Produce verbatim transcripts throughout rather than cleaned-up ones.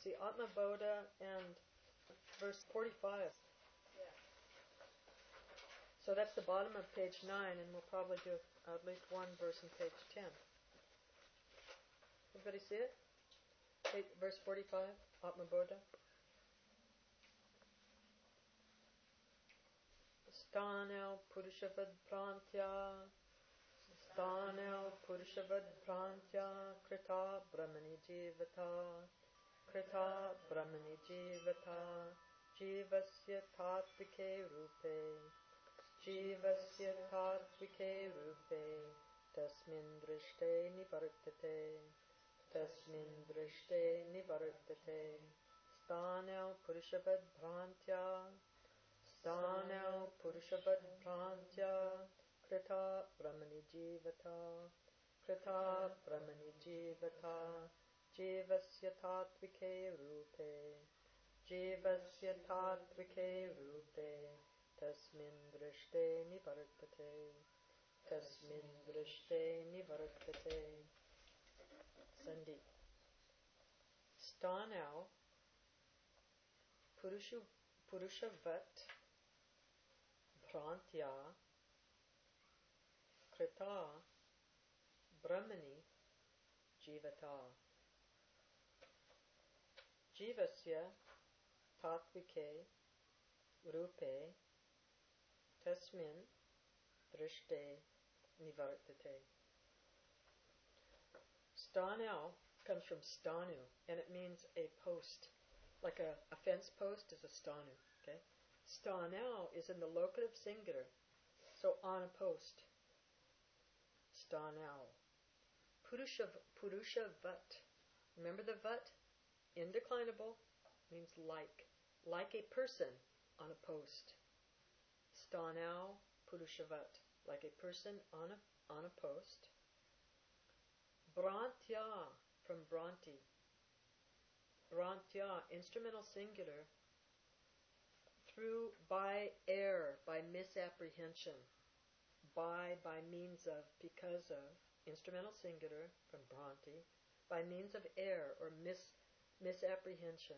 see, Atma Bodha and verse forty-five. Yeah. So that's the bottom of page nine, and we'll probably do at least one verse in page ten. Everybody see it? Page, verse forty-five, Atma Bodha. Stanel Purusavad Prantya Stanel Purusavad Prantya Krita Brahmani Jivata Krita Brahmani Jivata Jivasya Tatvike Rupe Jivasya Tatvike Rupe Tasmin Drishte Nivartate Tasmin Drishte Nivartate Stanel Purusavad Prantya Stanel Purusavad Prantya Krita Brahmani Jivata Krita Brahmani Jivata Jivasya Tatvike Rupe Jivasya Tatvike Rupe Tasmin Drishte Nivartate Tasmin Drishte Nivartate. Sandi. Stanel Purushu Purushavat Prantya Krita Brahmani Jivata Jivasya Tatvike Rupe Tasmin Drishte Nivartate. Stanel comes from stanu, and it means a post. Like a, a fence post is a stanu. Okay? Stanel is in the locative singular, so on a post. Stanel. Purusha, Purusha Vat. Remember the Vat? Indeclinable means like. Like a person on a post. Stanel Purusha Vat. Like a person on a, on a post. Brantya from Branti. Brantya, instrumental singular, through, by error, by misapprehension, by, by means of, because of, instrumental singular from Branti, by means of error or mis, misapprehension.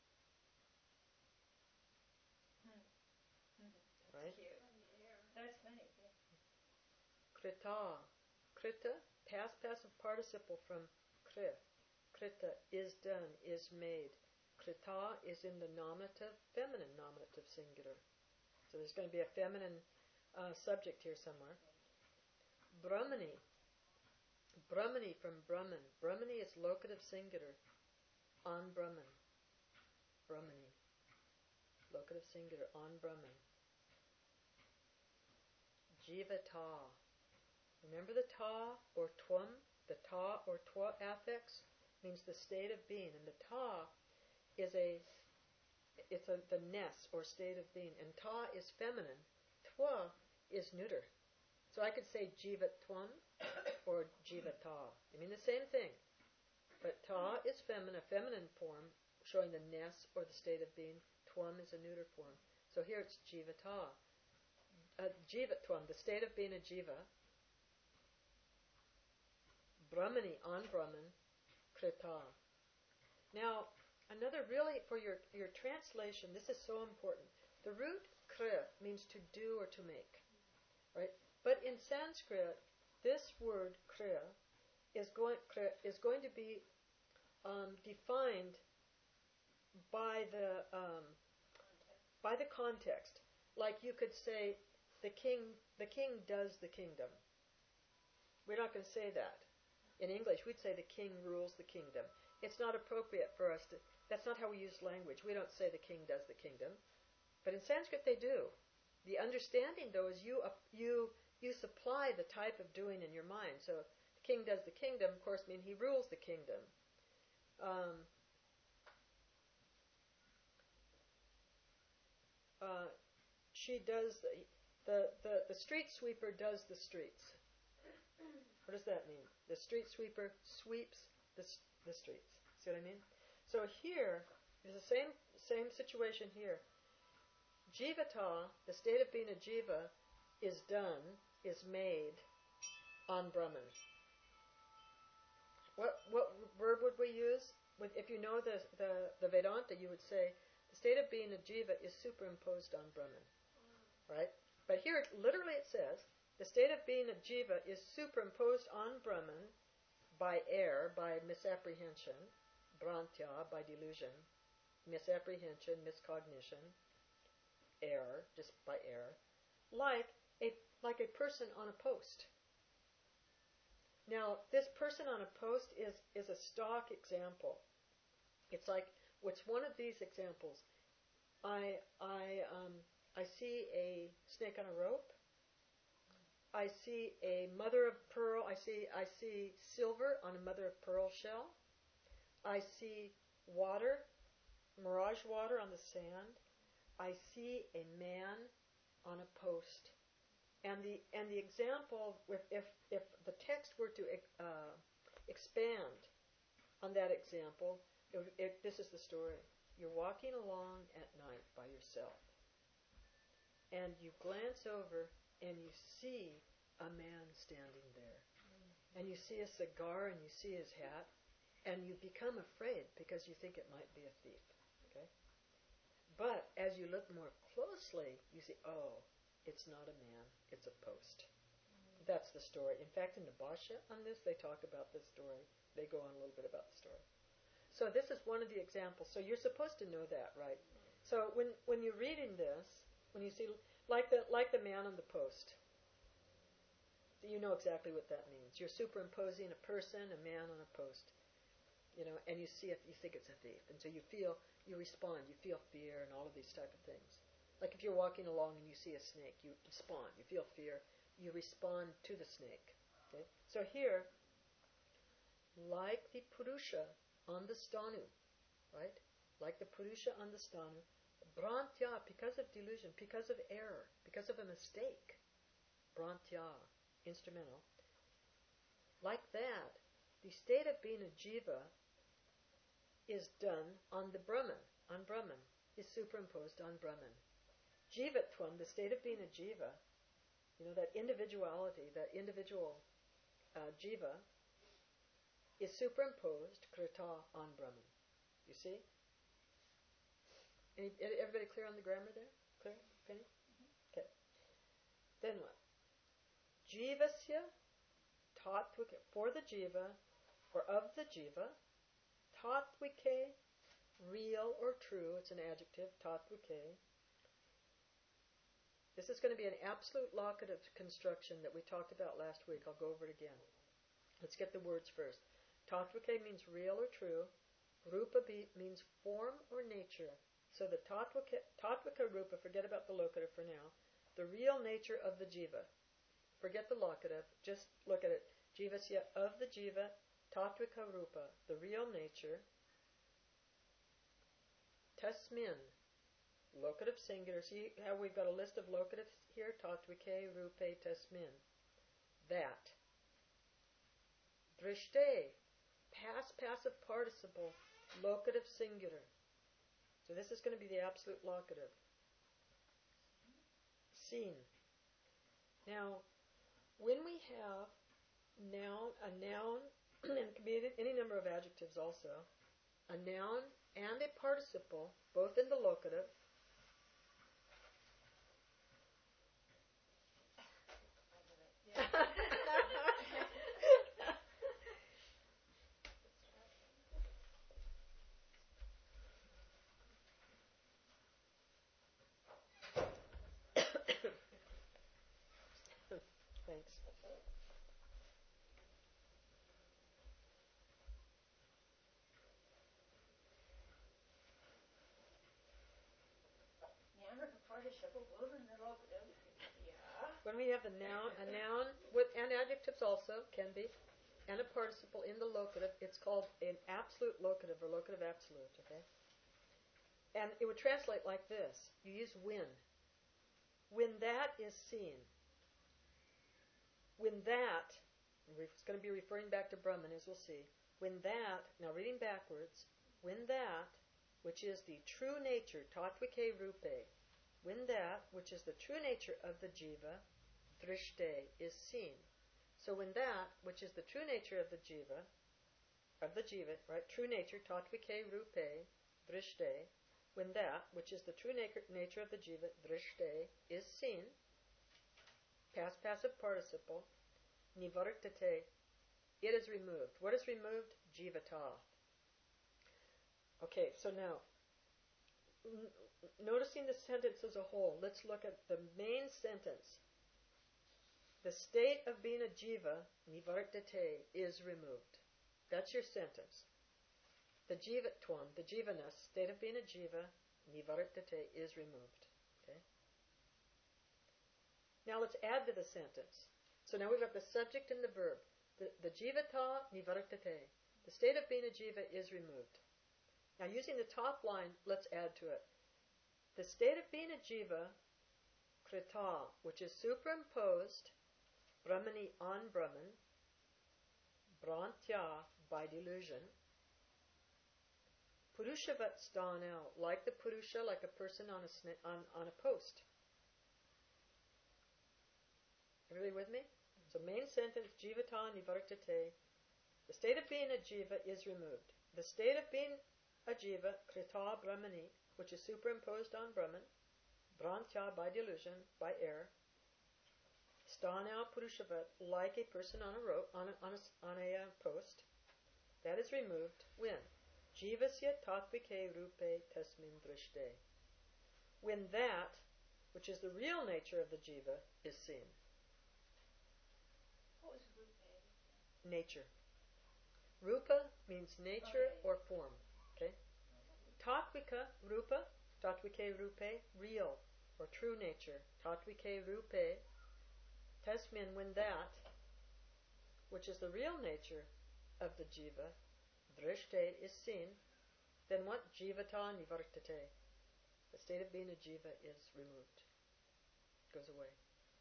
Hmm. That's right? Cute. That's funny. Yeah. Krita. Krita, past passive participle from kri. Krita, is done, is made. Krita is in the nominative, feminine nominative singular. So there's going to be a feminine uh, subject here somewhere. Brahmani. Brahmani from Brahman. Brahmani is locative singular. On Brahman. Brahmani. Locative singular. On Brahman. Jivata. Remember the ta or twam? The ta or twa affix means the state of being, and the ta is a it's a the ness or state of being, and ta is feminine, twa is neuter. So I could say jivatvam or jivata. I mean the same thing, but ta is feminine, a feminine form showing the ness or the state of being. Twam is a neuter form. So here it's jivata. Uh, jivatvam, the state of being a jiva. Brahmani, on Brahman, krita. Now, another really, for your, your translation, this is so important. The root kri means to do or to make, right? But in Sanskrit, this word kriya is going, kriya is going to be um, defined by the um, by the context. Like you could say, the king the king does the kingdom. We're not going to say that. In English, we'd say the king rules the kingdom. It's not appropriate for us to. That's not how we use language. We don't say the king does the kingdom, but in Sanskrit they do. The understanding, though, is you uh, you you supply the type of doing in your mind. So the king does the kingdom, of course, mean he rules the kingdom. Um, uh, she does the, the the the street sweeper does the streets. What does that mean? The street sweeper sweeps the the streets. See what I mean? So here is the same same situation here. Jivata, the state of being a jiva, is done, is made on Brahman. What what verb would we use? with, if you know the, the, the Vedanta, you would say the state of being a jiva is superimposed on Brahman, right? But here, it, literally it says, the state of being a jiva is superimposed on Brahman by error, by misapprehension, brantya, by delusion, misapprehension, miscognition, error, just by error, like a like a person on a post. Now, this person on a post is, is a stock example. It's like, what's one of these examples? I I um, I see a snake on a rope. I see a mother of pearl. I see I see silver on a mother of pearl shell. I see water, mirage water on the sand. I see a man on a post. And the and the example, if if, if the text were to uh, expand on that example, it, it, this is the story. You're walking along at night by yourself, and you glance over and you see a man standing there. And you see a cigar and you see his hat, and you become afraid because you think it might be a thief. Okay? But as you look more closely, you see, oh, it's not a man, it's a post. That's the story. In fact, in the Bhashya on this, they talk about this story. They go on a little bit about the story. So this is one of the examples. So you're supposed to know that, right? So when when you're reading this, when you see, like the like the man on the post, you know exactly what that means. You're superimposing a person, a man on a post, you know, and you see it, you think it's a thief, and so you feel, you respond, you feel fear and all of these type of things. Like if you're walking along and you see a snake, you respond, you feel fear, you respond to the snake. Okay? So here, like the Purusha on the stanu, right? Like the Purusha on the stanu, Brantya, because of delusion, because of error, because of a mistake, Brantya, instrumental, like that, the state of being a jiva is done on the Brahman, on Brahman, is superimposed on Brahman. Jivatvam, the state of being a jiva, you know, that individuality, that individual uh, jiva, is superimposed, krita, on Brahman. You see? Any, everybody clear on the grammar there? Clear? Penny? Okay. Then what? Jivasya, tattvika, for the jiva, or of the jiva, tattvike, real or true, it's an adjective, tattvike. This is going to be an absolute locative construction that we talked about last week. I'll go over it again. Let's get the words first. Tattvike means real or true. Rupa means form or nature. So the tattvika, tattvika rupa, forget about the locative for now. The real nature of the jiva. Forget the locative, just look at it. Jivasya, of the jiva, tattvika rupa, the real nature. Tasmin, locative singular. See how we've got a list of locatives here? Tattvike, rupe, tasmin. That. Drishte, past passive participle, locative singular. So this is going to be the absolute locative. Seen. Now, when we have noun, a noun, and it can be any number of adjectives also, a noun and a participle, both in the locative, thanks. When we have a noun, a noun with and adjectives also can be, and a participle in the locative, it's called an absolute locative or locative absolute. Okay, and it would translate like this: you use when. When that is seen. When that, it's going to be referring back to Brahman as we'll see. When that, now reading backwards, when that, which is the true nature, tattvike rupe, when that, which is the true nature of the jiva, drishte, is seen. So when that, which is the true nature of the jiva, of the jiva, right? True nature, tatvike rupe, drishte, when that, which is the true na- nature of the jiva, drishte, is seen, past passive participle, nivartate, it is removed. What is removed? Jivata. Okay, so now, n- noticing the sentence as a whole, let's look at the main sentence. The state of being a jiva, nivartate, is removed. That's your sentence. The jivatvam, the jivaness, state of being a jiva, nivartate, is removed. Okay. Now let's add to the sentence. So now we've got the subject and the verb. The, the jivata nivartate. The state of being a jiva is removed. Now using the top line, let's add to it. The state of being a jiva, krita, which is superimposed, brahmani on Brahman, brantya, by delusion, purushavat sthanau, like the purusha, like a person on a, sna- on, on a post. Everybody with me? So main sentence, jivata nivartate. The state of being a jiva is removed. The state of being a jiva, krita brahmani, which is superimposed on Brahman, brantya, by delusion, by error, sthanau purushavat, like a person on a rope, on a, on a, on a uh, post, that is removed when? Jivasya tatvike rupe tasmin drishte. When that, which is the real nature of the jiva, is seen. What was rupe again? Nature. Rupa means nature Okay. or form. Okay? Tatvika, rupa, tatvike rupe, real or true nature. Tatvike rupe, tasmin, when that, which is the real nature of the jiva, drishte, is seen, then what? Jivata nivartate. The state of being a jiva is removed. Goes away.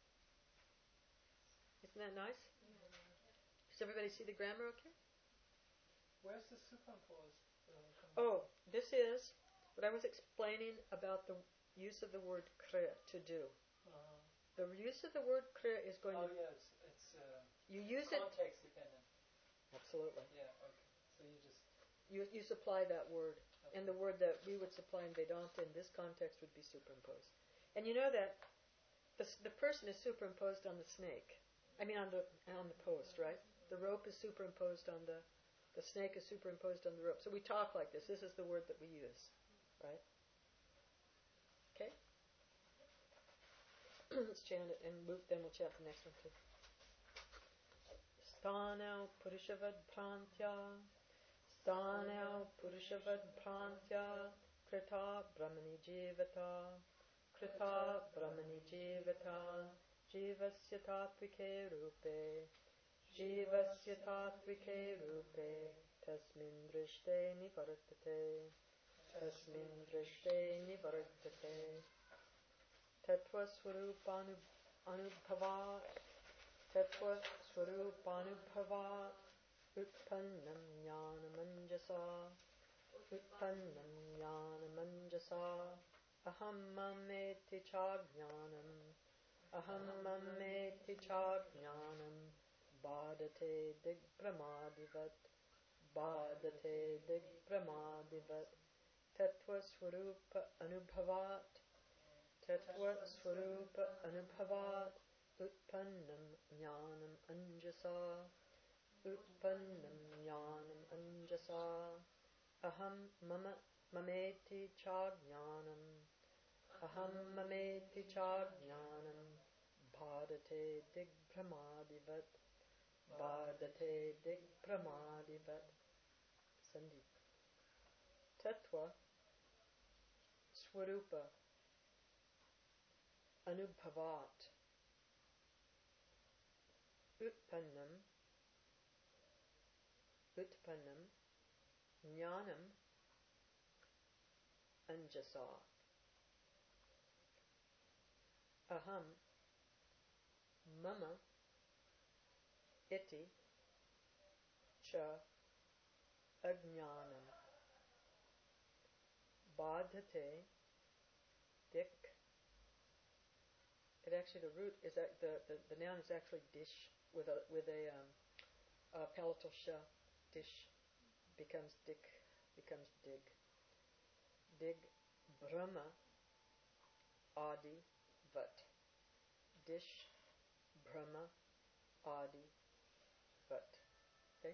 Isn't that nice? Does everybody see the grammar okay? Where's the superimposed? Uh, come Oh, this is what I was explaining about the use of the word kriya, to do. Uh, The use of the word kriya is going oh to... yeah, it's, it's uh, You use it... context dependent. Absolutely. Yeah, okay. So you just... You, you supply that word. Okay. And the word that we would supply in Vedanta in this context would be superimposed. And you know that the, s- the person is superimposed on the snake. I mean on the on the post, right? The rope is superimposed on the... The snake is superimposed on the rope. So we talk like this. This is the word that we use. Right? Okay? Let's chant it and move, then we'll chant the next one too. Sthanau Purusavad Prantya Sthanau Purusavad Prantya Krita Brahmani Jivata Krita Brahmani Jivata Jivasya Tatvike Rupe Jivasya Tatvike Rupe Tasmin Drishte Nivartate Tasmin Drishte Nivartate Tattva Swarupa Anubhavat Tattva Swarupa Anubhavat Utpannam Jnanamanjasa Utpannam Jnanamanjasa Aham Mameti Chajnanam Aham Mameti Chajnanam Bhadate Digpramadivat Bhadate Digpramadivat Tattva Swarupa Anubhavat Tattva Swarupa Anubhavat Utpannam Jnanam Anjasa Utpannam Jnanam Anjasa Aham Mama Mameti Chajnanam Aham Mameti Chajnanam Bhadate Digpramadivat Bhadate Digpramadivat Sandhi Tattva Swarupa Anubhavat Utpannam Utpannam Jnanam Anjasa Aham Mama Iti Cha Ajnanam Badhate Dik. It actually, the root is that the, the, the noun is actually dish with a with a, um, a palatal sha, dish. becomes dik, becomes dig. Dig Brahma Adi Vat. Dish Brahma Adi Vat. Okay?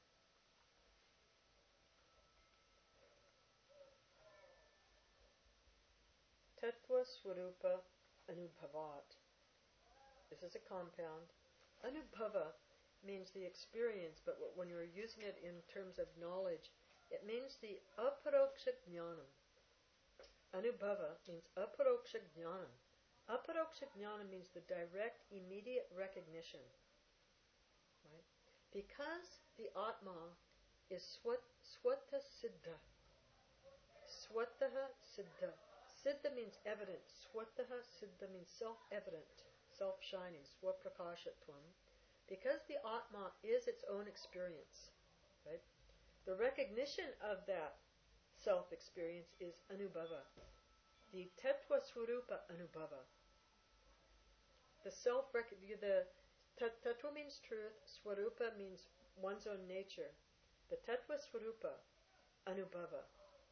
Tattva Swarupa Anubhavat. This is a compound. Anubhava means the experience, but when you're using it in terms of knowledge, it means the aparoksha jnanam. Anubhava means aparoksha jnanam. Aparoksha jnanam means the direct, immediate recognition. Right? Because the Atma is swat, swata siddha. Swataha siddha. Siddha means evident. Swataha siddha means self-evident, self-shining, swaprakashatvam. Because the Atma is its own experience, right? The recognition of that self-experience is anubhava. The tattva swarupa anubhava. The self the tattva means truth, swarupa means one's own nature. The tattva swarupa anubhava.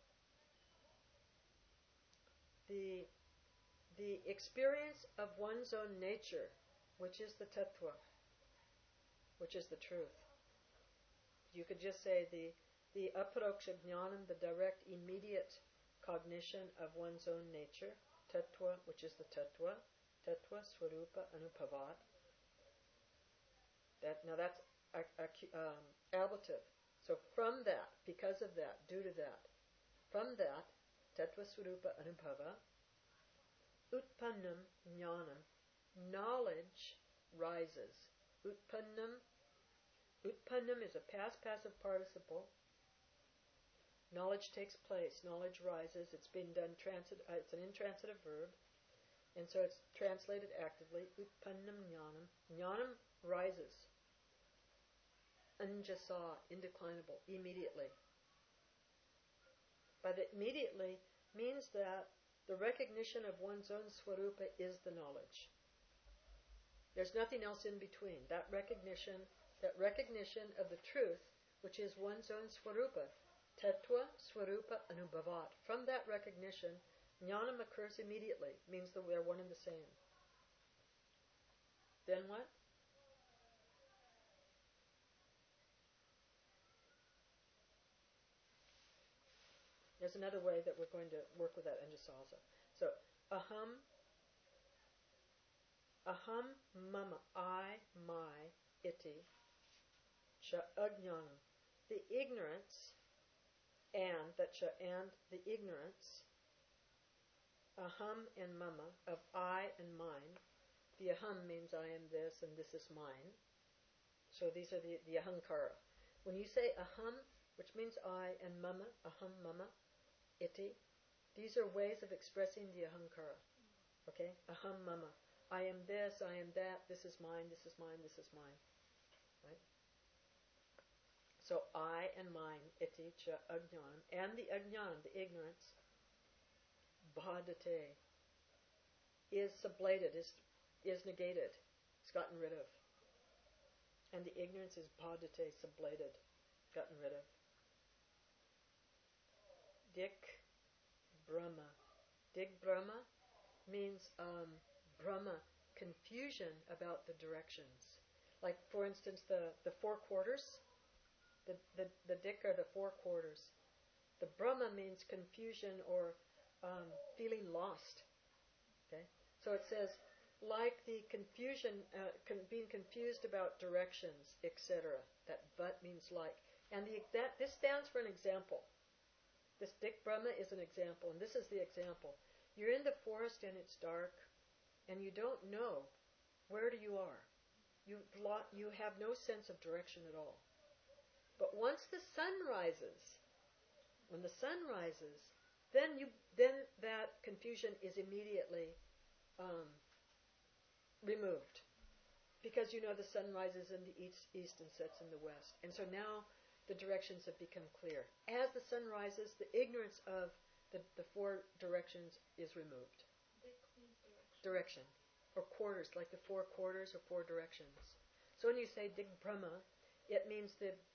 The the experience of one's own nature, which is the tattva, which is the truth. You could just say the the aparoksha jnanam, the direct, immediate cognition of one's own nature, tattva, which is the tattva, tattva swarupa anubhavat. That now that's a, a, um, ablative. So from that, because of that, due to that, from that tattva swarupa anubhava, utpannam jnanam, knowledge rises. Utpannam Utpannam is a past passive participle. Knowledge takes place. Knowledge rises. It's been done transit. Uh, it's an intransitive verb, and so it's translated actively. Utpannam jnanam. Jnanam rises. Anjasa, indeclinable, immediately. But it immediately means that the recognition of one's own swarupa is the knowledge. There's nothing else in between. That recognition. That recognition of the truth, which is one's own swarupa, tattva swarupa anubhavat. From that recognition, jnanam occurs immediately, means that we are one and the same. Then what? There's another way that we're going to work with that anjasa also. So, aham, aham mama, I, my, iti, cha ajnanam, the ignorance, and, that cha and, the ignorance, aham and mama, of I and mine. The aham means I am this and this is mine. So these are the, the ahankara. When you say aham, which means I, and mama, aham mama, iti, these are ways of expressing the ahankara. Okay? Aham mama. I am this, I am that, this is mine, this is mine, this is mine. Right? So I and mine, iti cha ajnanam, and the ajnanam, the ignorance, bhadate, is sublated, is is negated, it's gotten rid of. And the ignorance is bhadate, sublated, gotten rid of. Dik Brahma. Dik Brahma means um, Brahma, confusion about the directions. Like, for instance, the, the four quarters. The, the, the dik are the four quarters. The Brahma means confusion or um, feeling lost. Okay, so it says, like the confusion, uh, con- being confused about directions, et cetera. That but means like. And the that this stands for an example. This dik Brahma is an example, and this is the example. You're in the forest and it's dark, and you don't know where you are. You you have no sense of direction at all. But once the sun rises, when the sun rises, then you then that confusion is immediately um, removed, because you know the sun rises in the east, east and sets in the west, and so now the directions have become clear. As the sun rises, the ignorance of the, the four directions is removed. Direction. Direction, or quarters, like the four quarters or four directions. So when you say Dig Brahma, it means the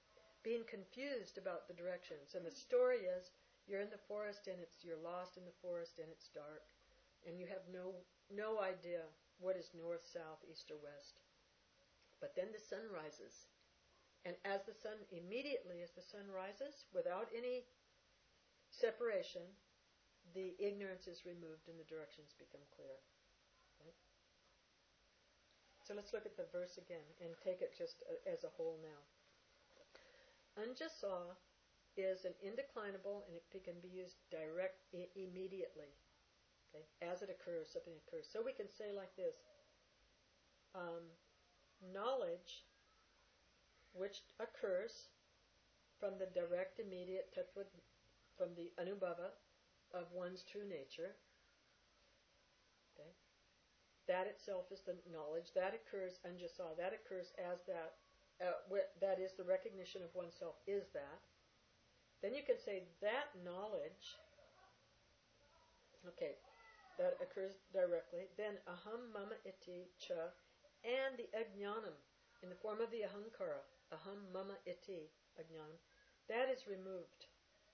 being confused about the directions. And the story is you're in the forest and it's you're lost in the forest and it's dark and you have no no idea what is north, south, east, or west. But then the sun rises. And as the sun, immediately as the sun rises, without any separation, the ignorance is removed and the directions become clear. Right? So let's look at the verse again and take it just as a whole now. Anjasa is an indeclinable and it can be used direct I- immediately. Okay? As it occurs, something occurs. So we can say like this, um, knowledge which occurs from the direct, immediate tattva, from the anubhava of one's true nature. Okay? That itself is the knowledge. That occurs, anjasa, that occurs as that, uh, wh- that is the recognition of oneself is that. Then you can say that knowledge, okay, that occurs directly. Then aham mama iti cha, and the ajnanam, in the form of the ahankara, aham mama iti ajnanam, that is removed.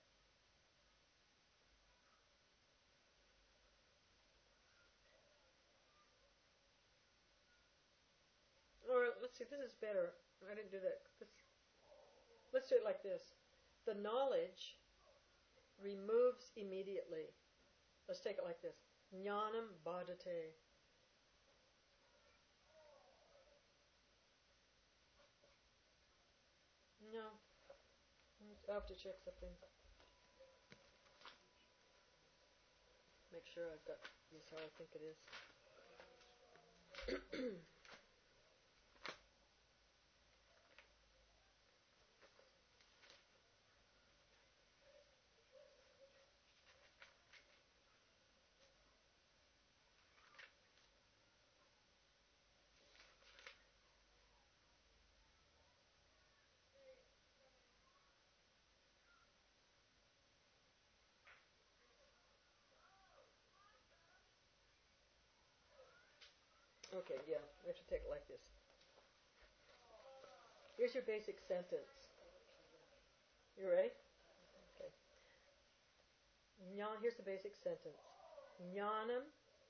Or let's see, this is better. I didn't do that. This, let's do it like this. The knowledge removes immediately. Let's take it like this. Jnanam badate. No. I have to check something. Make sure I've got this how I think it is. Okay, yeah, we have to take it like this. Here's your basic sentence. You ready? Okay. Jnana, here's the basic sentence. Jnanam,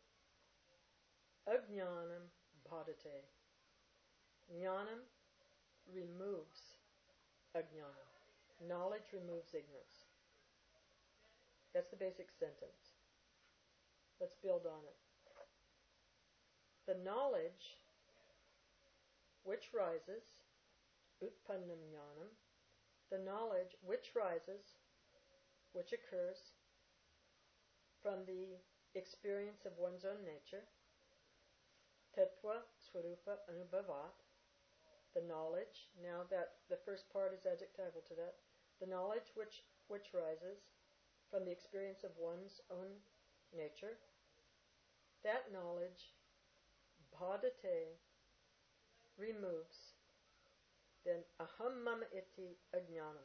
ajnanam, bhadate. Jnanam removes ajnanam. Knowledge removes ignorance. That's the basic sentence. Let's build on it. The knowledge which rises, utpannam jnanam, the knowledge which rises, which occurs from the experience of one's own nature, tattva swarupa anubhavat, the knowledge, now that the first part is adjectival to that, the knowledge which, which rises from the experience of one's own nature, that knowledge, bhadate, removes, then aham mama iti ajnanam.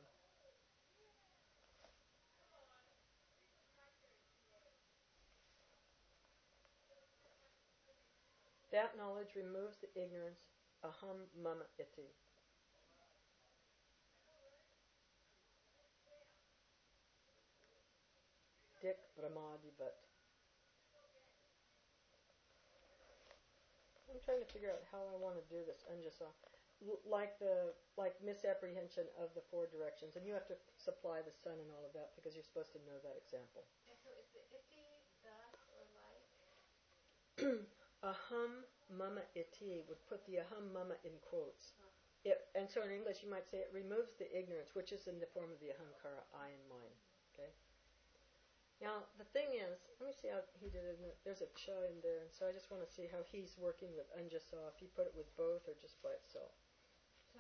That knowledge removes the ignorance, aham mama iti. Dik brahmadivat. I'm trying to figure out how I want to do this, anjasa. L- like the like misapprehension of the four directions, and you have to supply the sun and all of that because you're supposed to know that example. And so is the iti thus or like? Aham mama iti would put the aham mama in quotes. It, and so in English you might say it removes the ignorance, which is in the form of the ahankara, I and mine. Okay. Now the thing is, let me see how he did it. In the, there's a cha in there, and so I just want to see how he's working with anjasa. If he put it with both or just by itself. So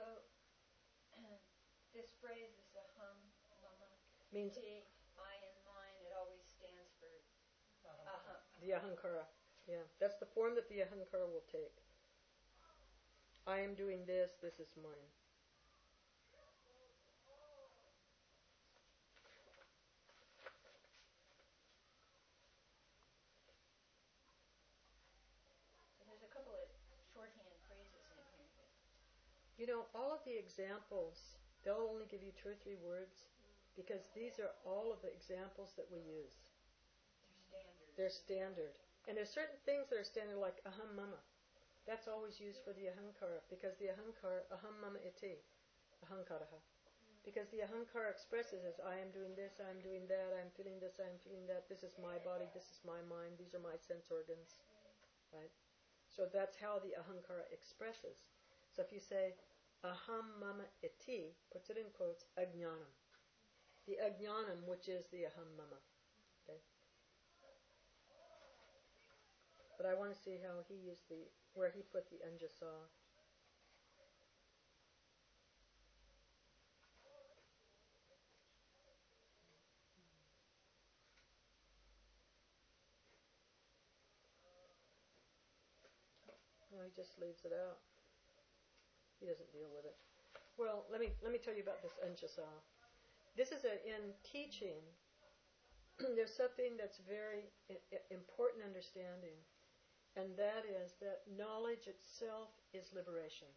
this phrase is aham mama Means iti, I and mine. It always stands for aham. the ahankara. Yeah, that's the form that the ahankara will take. I am doing this. This is mine. So there's a couple of shorthand phrases in here. That You know, all of the examples They'll only give you two or three words because these are all of the examples that we use. They're standard. And there's certain things that are standard like aham mama. That's always used for the ahankara because the ahankara, aham mama iti, ahankaraha. Because the ahankara expresses as I am doing this, I am doing that, I am feeling this, I am feeling that, this is my body, this is my mind, these are my sense organs. Right? So that's how the ahankara expresses. So if you say aham mama iti, puts it in quotes, ajnanam. The ajnanam, which is the aham mama. Okay? But I want to see how he used the, where he put the anjasa. No, he just leaves it out. He doesn't deal with it. Well, let me let me tell you about this anjasa. This is a, in teaching. There's something that's very I- important understanding, and that is that knowledge itself is liberation.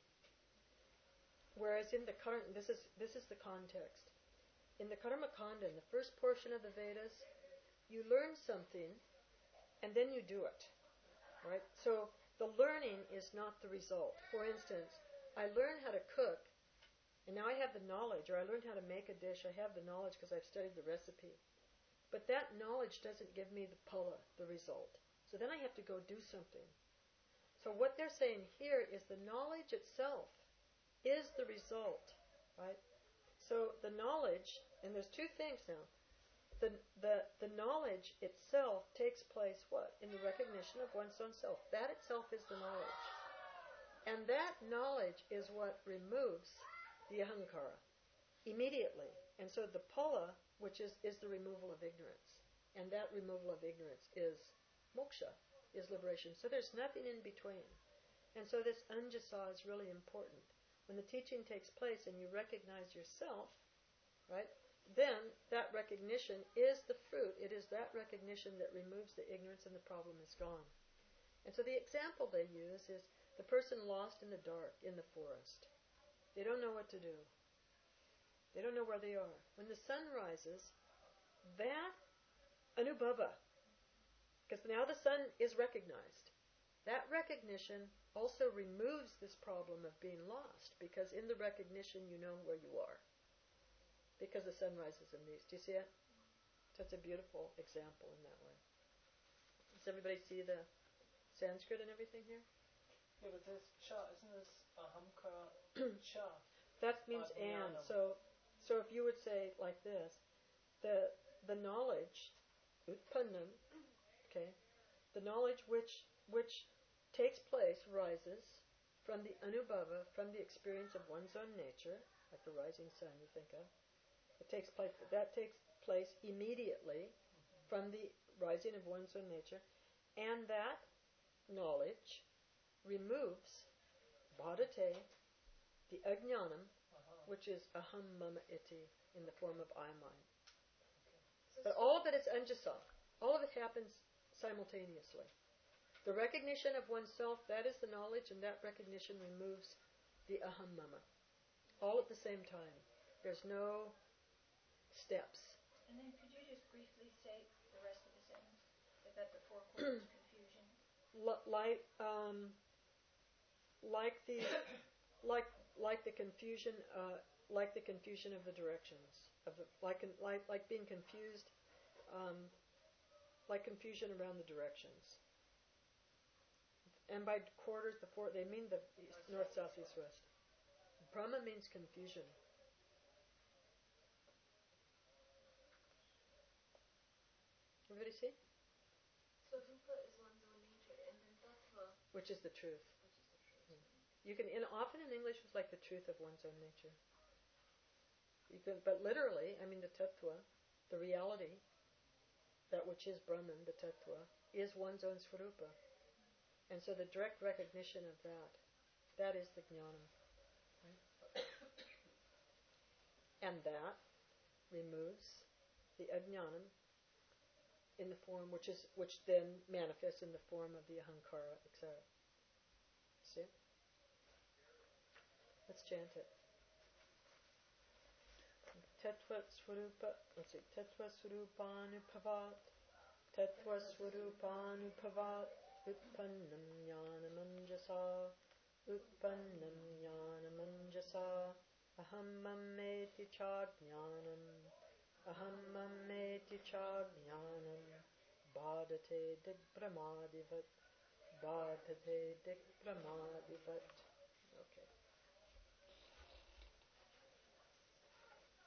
Whereas in the current, this is this is the context. In the Karma Kanda, in the first portion of the Vedas, you learn something, and then you do it. Right? So the learning is not the result. For instance, I learned how to cook, and now I have the knowledge, or I learned how to make a dish. I have the knowledge because I've studied the recipe. But that knowledge doesn't give me the phala, the result. So then I have to go do something. So what they're saying here is the knowledge itself is the result, right? So the knowledge, and there's two things now. The, the, the knowledge itself takes place, what? In the recognition of one's own self. That itself is the knowledge. And that knowledge is what removes the ahankara immediately. And so the phala, which is, is the removal of ignorance. And that removal of ignorance is moksha, is liberation. So there's nothing in between. And so this anjasa is really important. When the teaching takes place and you recognize yourself, right, then that recognition is the fruit. It is that recognition that removes the ignorance and the problem is gone. And so the example they use is the person lost in the dark in the forest. They don't know what to do. They don't know where they are. When the sun rises, that anubhava, because now the sun is recognized, that recognition also removes this problem of being lost, because in the recognition you know where you are. Because the sun rises in these. Do you see it? That's a beautiful example in that way. Does everybody see the Sanskrit and everything here? Yeah, but this cha, isn't this ahamkara cha? That means and. So, so if you would say like this, the the knowledge, utpannam, okay, the knowledge which which takes place, rises from the anubhava, from the experience of one's own nature, like the rising sun you think of. It takes place. That takes place immediately from the rising of one's own nature, and that knowledge removes bhadate, the ajnanam, Uh-huh. which is aham mama iti, in the form of I mind. But all of it is anjasa. All of it happens simultaneously. The recognition of oneself, that is the knowledge, and that recognition removes the aham mama. All at the same time. There's no steps. And then could you just briefly say the rest of the sentence? Is that the four quarters confusion? L- like, um, like the, like, like the confusion, uh, like the confusion of the directions, of the, like, like, like being confused, um, like confusion around the directions. And by quarters, the four, they mean the east, north, south, east, west. Brahma means confusion. Everybody see? So rupa is one's own nature, and then tattva, Which is the truth. which is the truth. You can, in, often in English, it's like the truth of one's own nature. You can, but literally, I mean, the tattva, the reality, that which is Brahman, the tattva, is one's own swarupa. And so the direct recognition of that, that is the jnanam. Right? And that removes the ajnanam in the form which is which then manifests in the form of the ahankara, et cetera. See? Let's chant it. Tattva Swarupa, let's see, Tattva Swarupanubhavat, Tattva Swarupanubhavat, Utpannam Jnanamanjasa, Utpannam Jnanamanjasa, Aham Mammeti Chajnanam, Aham Mammeti Chajnanam, Bhadate Dibrahmadivat, Bhadate Dibrahmadivat. Okay.